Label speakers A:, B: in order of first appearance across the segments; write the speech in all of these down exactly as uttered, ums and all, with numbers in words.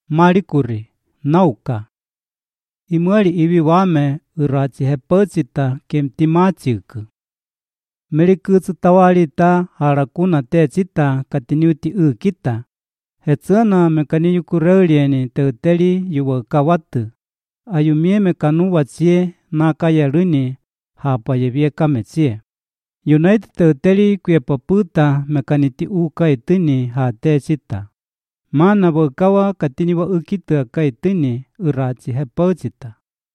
A: Marikuri, nauka. Imwali iwi wame urachi hepachita kemtimachik. Merikutsu tawalita harakuna techita katiniuti ukita. Hetsana mekaniyu kurelieni teuteli yuwakawatu. Ayumie mekanu wachie nakayaluni hapa yevie kamechie. United teuteli kuepaputa mekaniti uka itini ha techita. Mana wakawa katini wa ukita kaitini urachi hepachita.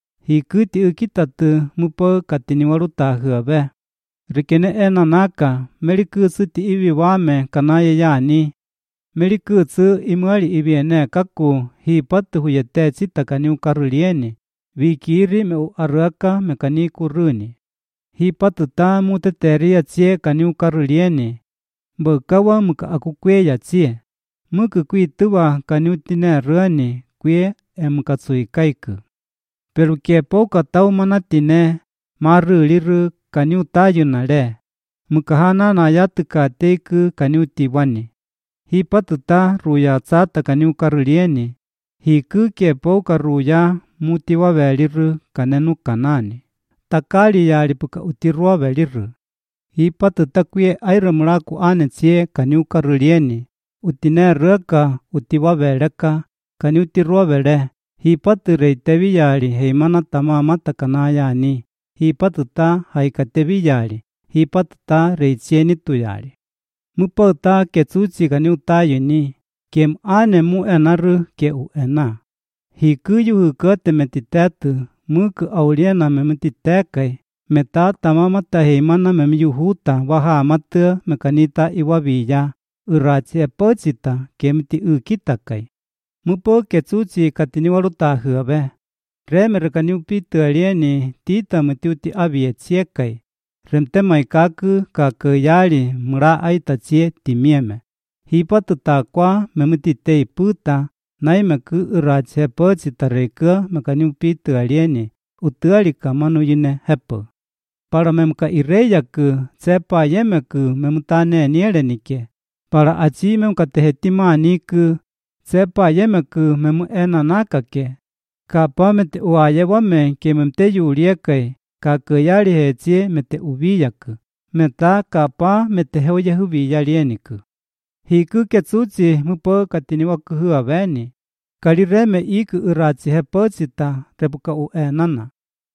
A: Hikuti ukita tu mupo katini waruta huabe. Rikene ena naka merikutsu ti iwi wame kanaye yani. Merikutsu imwali iwi ene kaku hipatu huyete chita kaniu karulieni. Vikiri me u aruaka mekani kuruni. Hipatu ta muteteria chie kaniu karulieni. Mbakawa muka akukweya chie. Muka kuituwa kaniu tine ruani kwe emukatsui kaiku. Pero kepo katau manatine maruliru kaniu tayunale. Mukahana na yatuka teiku kaniu tiwani. Hipatu ta ruya tsata kaniu karulieni. Hiku kepo karuya mutiwa veliru kanenu kanani. Takali yali puka utirua veliru. Hipatu ta kwe airamuraku ane chie kaniu karulieni. Utine ruaka utiwa veleka kaniu tirua vele. Hipatu reitevi yali heimana tamamata kanayani. Hipatu ta haikatevi yali. Hipatu ta reichieni tu yali. Mupau ta ketsuchi kaniu tayuni. Kem ane mu enaru ke u ena. Hikuyu hukote metitetu. Muku auliena memetitekai. Meta tamamata heimana memiyuhuta waha matu mekanita iwaviya. Urachi epachita kemti ukitakai. Mupo ketsuchi katini waruta huabe. Remere kaniu pitu alieni tita mutiuti abie chiekai. Remte maikaku kakayali mura aita chie timieme. Hipatu takwa memutitei puta naimeku urachi epachita reika mekaniu pitu alieni. Utualika manu yine hepo. Para memka ireyaku tsepa yemeku memutane nielenike. Para achi memka tehetima niku tsepa yemeku memu ena nakake. Kapa mete uaye wame ke memte yuliekai. Kakayali hechie mete uviyaku. Meta kapa mete heoye huviyalieniku. Hiku ketsuchi mupo katini wakuhua veni. Kalireme iku urachi hepachita repuka u enana.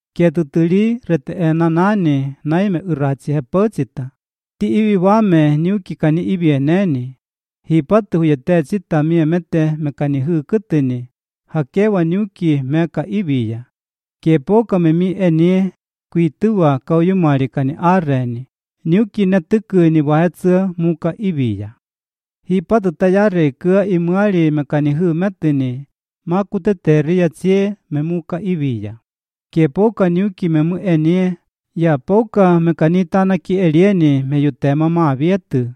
A: Ketutuli rete enanani naime urachi hepachita. Ti iwi wame niuki kani iwi eneni. Hipatu huyete chita miemete mekani hukutini. Hakewa niuki meka iwiya. Kepoka memi enie kuituwa kauyumari kani areni. Niuki netuku ni wahetsu muka iwiya. Hipatu tayare kua imuali mekani humetini. Makuteteria chie memuka iwiya. Kepoka niuki memu enie. Ya poka mekanita ki elieni meyutema mavietu.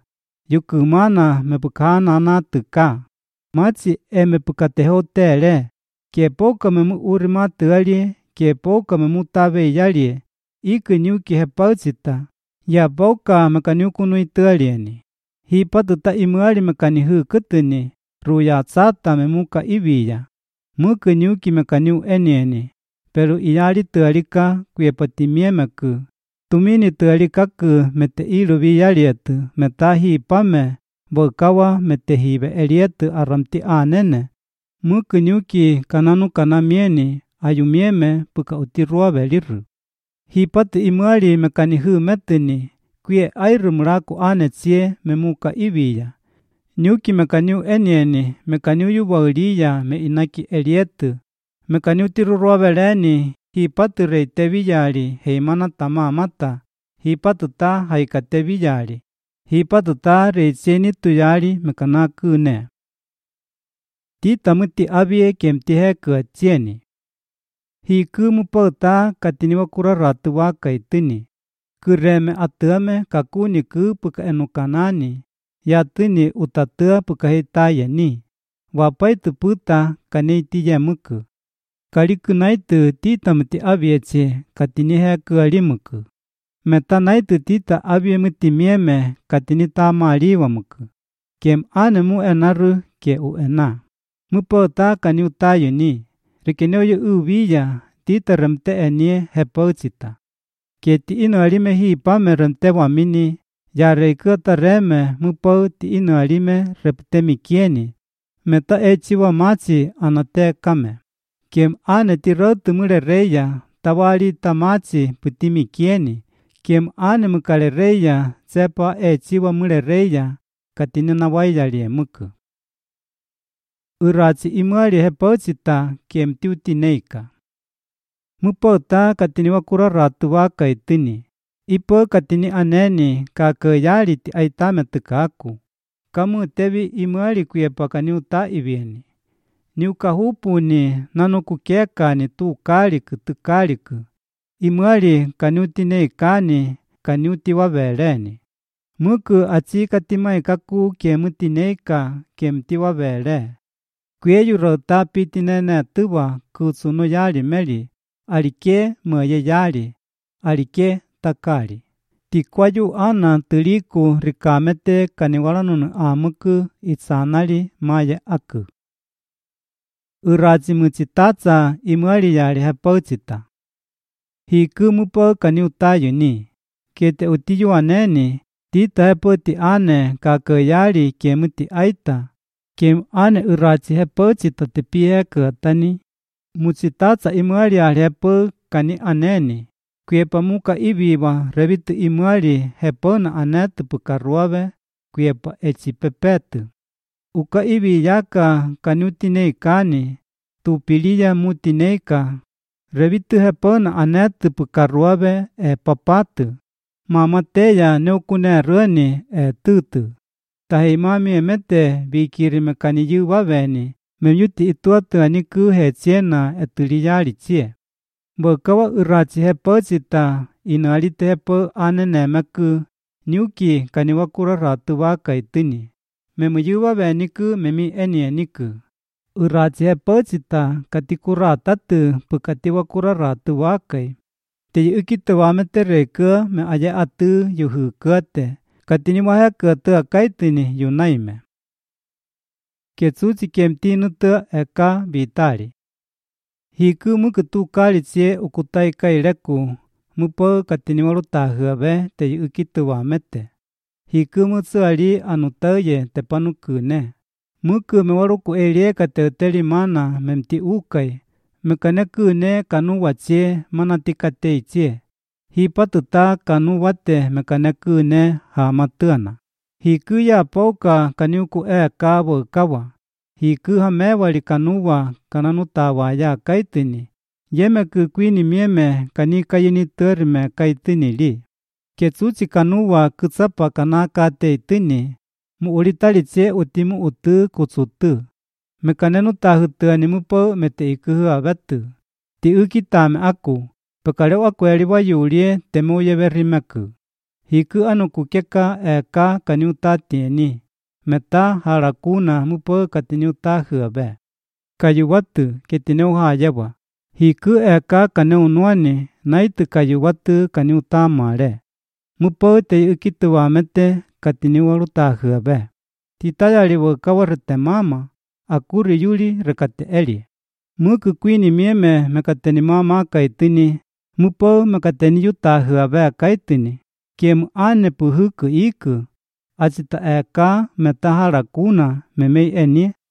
A: Yukumana mepukana natuka. Machi e mepukateho tele. Kepoka memu urimatu ali. Kepoka memu tabe yali. Iku niuki hepauchita. Ya poka mekaniukunu itu alieni. Hipatu ta imuali mekani hukutuni. Ruya tsata memuka iwiya. Muku niuki mekaniu enieni. Pero iyali tualika kuepatimiemaku. Tumini tualikaku mete ilu viyalietu metahi pame. Bokawa mete hibe elietu aramti anene. Muku niuki kananu kanamieni ayumieme puka utirua veliru. Hipatu imuali mekani humetini. Kue airu muraku ane chie memuka iwiya. Niuki mekaniu enieni mekaniu yuwauliya me inaki elietu. Mekaniu tirurua veleni. Hipatu reitevi yali heimana tamamata. Hipatu ta haikatevi yali. Hipatu ta reicheni tu yali mekanakune. Tita muti abie kemtihe kuachieni. Hiku mupo ta katini wakura ratu waka itini. Kureme atuame kakuni ku puka enukanani. Yatini utatua puka hitayeni. Wapaitu puta kaneiti yemuku. Kaliku naitu tita muti abieche katini heku alimuku. Meta naitu tita abie muti mieme katini tama aliwamuku. Kem ane mu enaru ke u ena. Mupota kaniutayo ni. Rikeneo yu uvilla. Tita remte enie hepocita. Kieti ino alime hi pame remte wamini. Ya reikota reme mupo ti ino alime reptemi kieni. Meta echiwa machi anate kame. Kiem ane ti rotu mure reya. Tawali tamachi putimi kieni. Kiem ane mukale reya. Sepa echiwa mure reya. Katine na waijalie muku. Urachi imuali hepocita kiem tiutineika. Mupota katini wakura ratu waka itini. Ipo katini aneni kakayali ti aitame tukaku. Kamu tevi imuali kuyepaka ni uta ibieni. Ni ukahupuni nanukukeka ni tu kaliku tu kaliku. Imuali kaniutineikani kaniuti wabeleni. Muku achi katimai kaku kemutineika kemti wabele. Kuyeyu rota pitinene tuwa kusuno yali meli. Alike mweye yali. Alike takali. Tikwayu ana tuliku rikamete kaniwalanunu amuku itsanali maye aku. Urachi muchitatsa imuali yali hepocita. Hiku mupo kaniutayu ni. Kete utiyu aneni. Tita hepoti ane kakayali kemuti aita. Kem ane urachi hepocita tepie katani. Muchitatsa imuali yali hepo kani aneni. Kuyepa muka ibiwa revitu imuali hepona anetu pukaruave. Kuyepa echipepetu. Uka ibi yaka kaniutineikani. Tupiliya mutineika. Revitu hepona anetu pukaruave e papatu. Mamateya neukune rweni e tutu. Tahimami emete bikirime kaniyu waveni. Memyuti ituatu aniku hechiena etuliyali chie. Bokawa urachi hepocita inualite hepo anenemeku. Niuki kaniwakura ratu waka itini. Memuyu waveniku memi enieniku. Urachi hepocita katikura tatu pukatiwakura ratu wakai. Te ukite wamete reka me aya atu yuhukate. Katini wahaka tu akaitini yunaime. Ketsuchi kemtinu tu eka vitali. Hiku muku tu kalichie ukutai kaileku. Mupo katini warutahuave te ukite wamete. Hiku mutsuali anutaye te panukune. Muku me waruku elie kateuteli mana memti ukai. Mekanekune kanu wachie manatikate ichie. Hipatuta kanu wate mekanekune hamatuana. Hiku ya pauka kaniuku eka wakawa. Hiku hamewali kanuwa kananutawa ya kaitini. Yemeku kwini mieme kanika yini terme kaitini li. Ketsuchi kanuwa kutsapa kanakate itini. Muulitaliche utimu utu kutsutu. Mekanenu tahutuani mupo mete ikuhu abetu. Ti ukitame aku. Pekaleo akweli wayulie temu yeberimeku. Hiku anukukeka eka kaniutatieni. Meta harakuna mupo katiniutahuabe. Kayuwatu ketineu hayawa. Hiku eka kaneunuani naitu kayuwatu kaniutamale. Mupo te ukitu wamete katiniwarutahuabe. Titayali wakawarete mama. Akuri yuli rekate eli. Muku kwini mieme mekateni mama kaitini. Mupo mekateni yutahuabe kaitini. Kiem ane puhuku iku. Achita eka metaharakuna memei enie.